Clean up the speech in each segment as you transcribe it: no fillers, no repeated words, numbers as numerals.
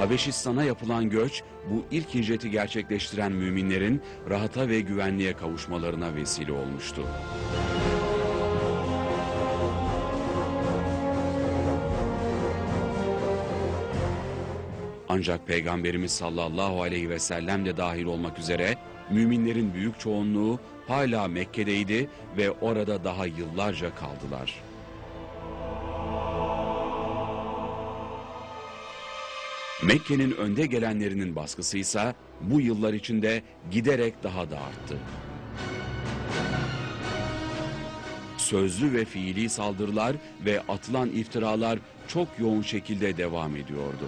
Habeşistan'a yapılan göç, bu ilk hicreti gerçekleştiren müminlerin rahata ve güvenliğe kavuşmalarına vesile olmuştu. Ancak Peygamberimiz sallallahu aleyhi ve sellem de dahil olmak üzere müminlerin büyük çoğunluğu hala Mekke'deydi ve orada daha yıllarca kaldılar. Mekke'nin önde gelenlerinin baskısıysa bu yıllar içinde giderek daha da arttı. Sözlü ve fiili saldırılar ve atılan iftiralar çok yoğun şekilde devam ediyordu.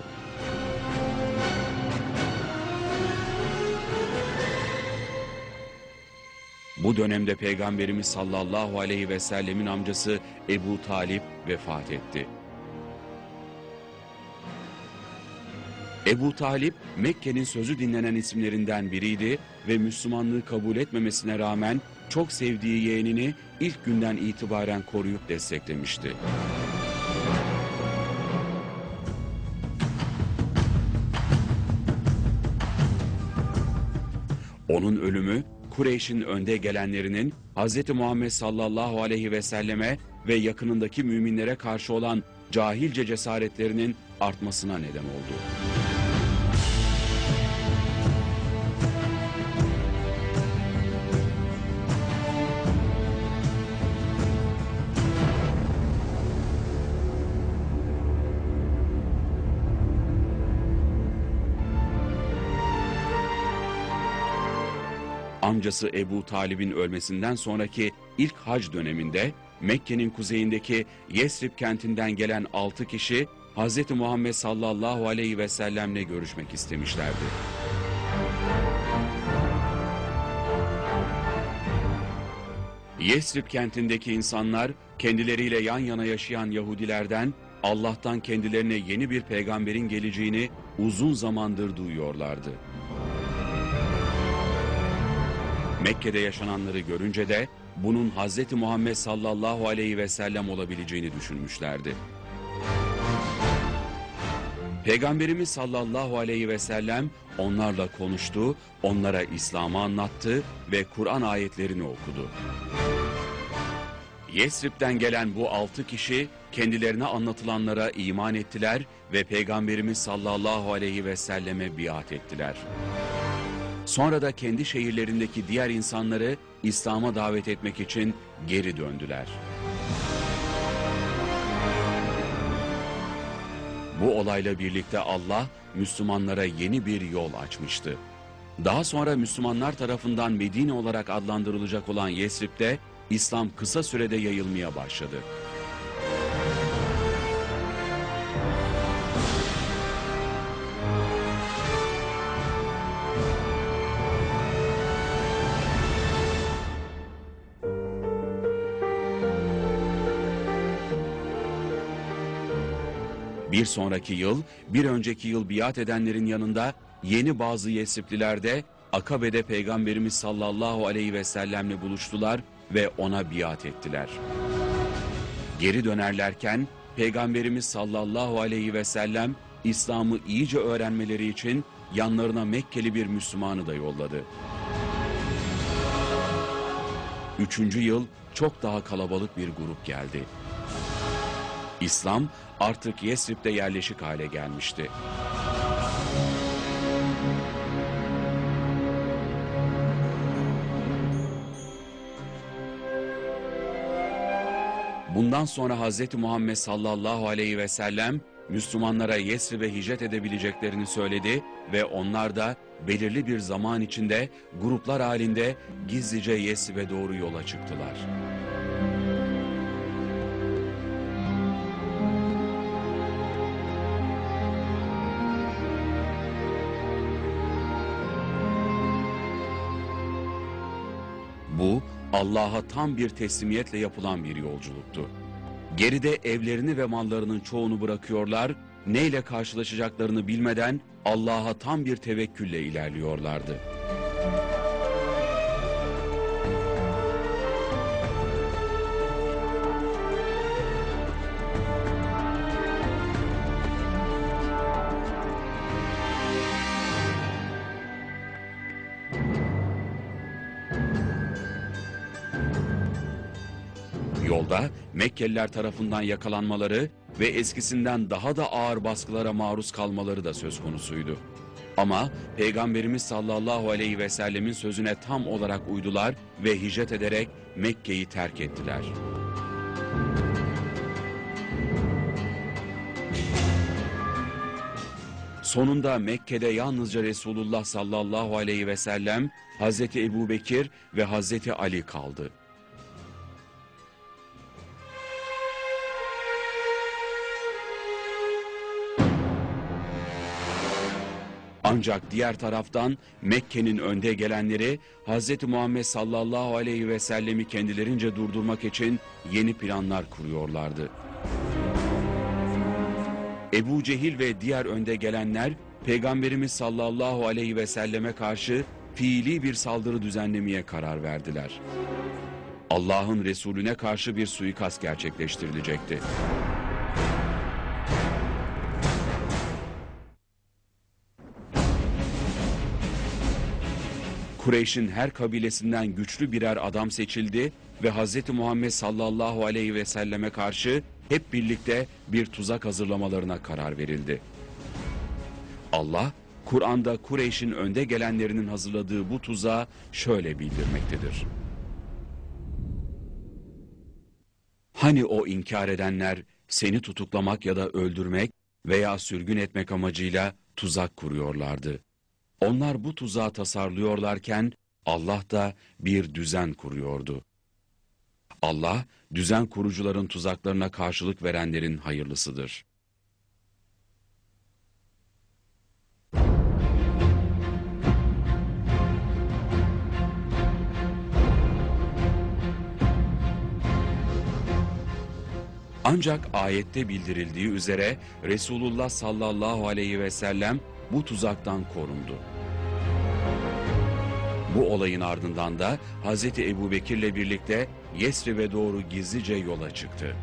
Bu dönemde Peygamberimiz sallallahu aleyhi ve sellemin amcası Ebu Talip vefat etti. Ebu Talip, Mekke'nin sözü dinlenen isimlerinden biriydi ve Müslümanlığı kabul etmemesine rağmen çok sevdiği yeğenini ilk günden itibaren koruyup desteklemişti. Onun ölümü, Kureyş'in önde gelenlerinin Hz. Muhammed sallallahu aleyhi ve selleme ve yakınındaki müminlere karşı olan cahilce cesaretlerinin artmasına neden oldu. Amcası Ebu Talib'in ölmesinden sonraki ilk hac döneminde Mekke'nin kuzeyindeki Yesrib kentinden gelen 6 kişi Hz. Muhammed sallallahu aleyhi ve sellemle görüşmek istemişlerdi. Yesrib kentindeki insanlar kendileriyle yan yana yaşayan Yahudilerden Allah'tan kendilerine yeni bir peygamberin geleceğini uzun zamandır duyuyorlardı. Mekke'de yaşananları görünce de bunun Hz. Muhammed sallallahu aleyhi ve sellem olabileceğini düşünmüşlerdi. Peygamberimiz sallallahu aleyhi ve sellem onlarla konuştu, onlara İslam'ı anlattı ve Kur'an ayetlerini okudu. Yesrib'den gelen bu 6 kişi kendilerine anlatılanlara iman ettiler ve Peygamberimiz sallallahu aleyhi ve selleme biat ettiler. Sonra da kendi şehirlerindeki diğer insanları İslam'a davet etmek için geri döndüler. Bu olayla birlikte Allah Müslümanlara yeni bir yol açmıştı. Daha sonra Müslümanlar tarafından Medine olarak adlandırılacak olan Yesrib'de İslam kısa sürede yayılmaya başladı. Bir sonraki yıl, bir önceki yıl biat edenlerin yanında yeni bazı Yesribliler de Akabe'de Peygamberimiz sallallahu aleyhi ve sellemle buluştular ve ona biat ettiler. Geri dönerlerken Peygamberimiz sallallahu aleyhi ve sellem İslam'ı iyice öğrenmeleri için yanlarına Mekkeli bir Müslümanı da yolladı. 3. yıl çok daha kalabalık bir grup geldi. İslam artık Yesrib'de yerleşik hale gelmişti. Bundan sonra Hz. Muhammed sallallahu aleyhi ve sellem Müslümanlara Yesrib'e hicret edebileceklerini söyledi ve onlar da belirli bir zaman içinde gruplar halinde gizlice Yesrib'e doğru yola çıktılar. Bu, Allah'a tam bir teslimiyetle yapılan bir yolculuktu. Geride evlerini ve mallarının çoğunu bırakıyorlar, neyle karşılaşacaklarını bilmeden Allah'a tam bir tevekkülle ilerliyorlardı. Yolda Mekkeliler tarafından yakalanmaları ve eskisinden daha da ağır baskılara maruz kalmaları da söz konusuydu. Ama Peygamberimiz sallallahu aleyhi ve sellemin sözüne tam olarak uydular ve hicret ederek Mekke'yi terk ettiler. Sonunda Mekke'de yalnızca Resulullah sallallahu aleyhi ve sellem, Hazreti Ebubekir ve Hazreti Ali kaldı. Ancak diğer taraftan Mekke'nin önde gelenleri Hz. Muhammed sallallahu aleyhi ve sellemi kendilerince durdurmak için yeni planlar kuruyorlardı. Ebu Cehil ve diğer önde gelenler Peygamberimiz sallallahu aleyhi ve selleme karşı fiili bir saldırı düzenlemeye karar verdiler. Allah'ın Resulüne karşı bir suikast gerçekleştirilecekti. Kureyş'in her kabilesinden güçlü birer adam seçildi ve Hz. Muhammed sallallahu aleyhi ve selleme karşı hep birlikte bir tuzak hazırlamalarına karar verildi. Allah, Kur'an'da Kureyş'in önde gelenlerinin hazırladığı bu tuzağı şöyle bildirmektedir. Hani o inkar edenler seni tutuklamak ya da öldürmek veya sürgün etmek amacıyla tuzak kuruyorlardı. Onlar bu tuzağı tasarlıyorlarken Allah da bir düzen kuruyordu. Allah, düzen kurucuların tuzaklarına karşılık verenlerin hayırlısıdır. Ancak ayette bildirildiği üzere Resulullah sallallahu aleyhi ve sellem bu tuzaktan korundu. Bu olayın ardından da Hz. Ebubekir'le birlikte Yesrib'e doğru gizlice yola çıktı.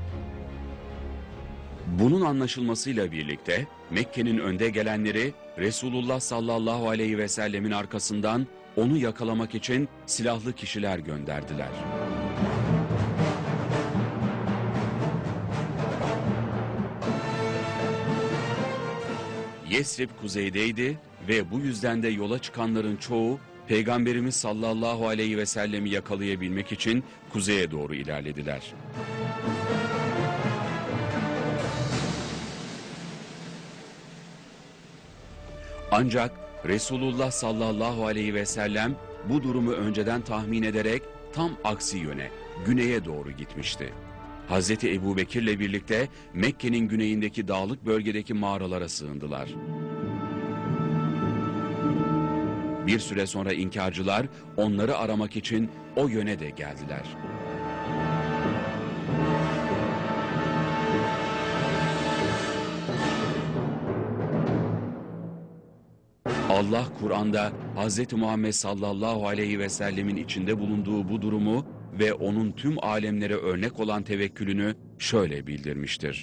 Bunun anlaşılmasıyla birlikte Mekke'nin önde gelenleri Resulullah sallallahu aleyhi ve sellemin arkasından onu yakalamak için silahlı kişiler gönderdiler. Yesrib kuzeydeydi ve bu yüzden de yola çıkanların çoğu Peygamberimiz sallallahu aleyhi ve sellemi yakalayabilmek için kuzeye doğru ilerlediler. Ancak Resulullah sallallahu aleyhi ve sellem bu durumu önceden tahmin ederek tam aksi yöne, güneye doğru gitmişti. Hazreti Ebubekir'le birlikte Mekke'nin güneyindeki dağlık bölgedeki mağaralara sığındılar. Bir süre sonra inkarcılar onları aramak için o yöne de geldiler. Allah Kur'an'da Hz. Muhammed sallallahu aleyhi ve sellemin içinde bulunduğu bu durumu ve onun tüm alemlere örnek olan tevekkülünü şöyle bildirmiştir.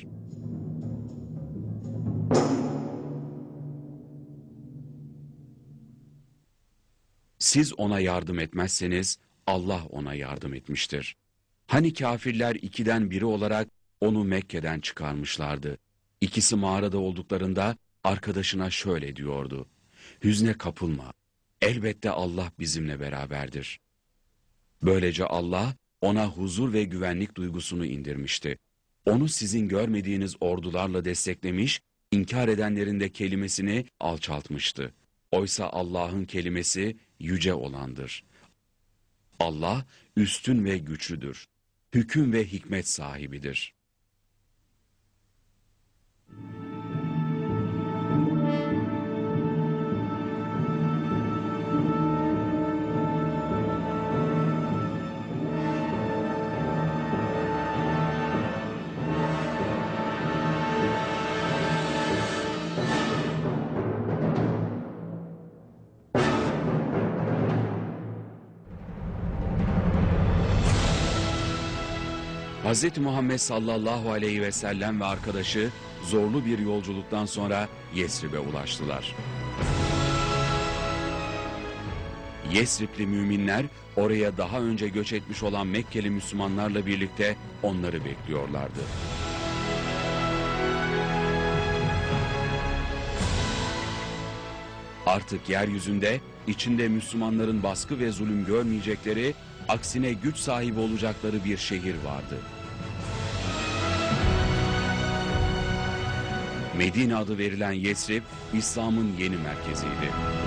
Siz ona yardım etmezseniz Allah ona yardım etmiştir. Hani kafirler ikiden biri olarak onu Mekke'den çıkarmışlardı. İkisi mağarada olduklarında arkadaşına şöyle diyordu. Hüzne kapılma. Elbette Allah bizimle beraberdir. Böylece Allah ona huzur ve güvenlik duygusunu indirmişti. Onu sizin görmediğiniz ordularla desteklemiş, inkar edenlerin de kelimesini alçaltmıştı. Oysa Allah'ın kelimesi yüce olandır. Allah üstün ve güçlüdür. Hüküm ve hikmet sahibidir. Hz. Muhammed sallallahu aleyhi ve sellem ve arkadaşı zorlu bir yolculuktan sonra Yesrib'e ulaştılar. Yesribli müminler oraya daha önce göç etmiş olan Mekkeli Müslümanlarla birlikte onları bekliyorlardı. Artık yeryüzünde içinde Müslümanların baskı ve zulüm görmeyecekleri, aksine güç sahibi olacakları bir şehir vardı. Medine adı verilen Yesrib, İslam'ın yeni merkeziydi.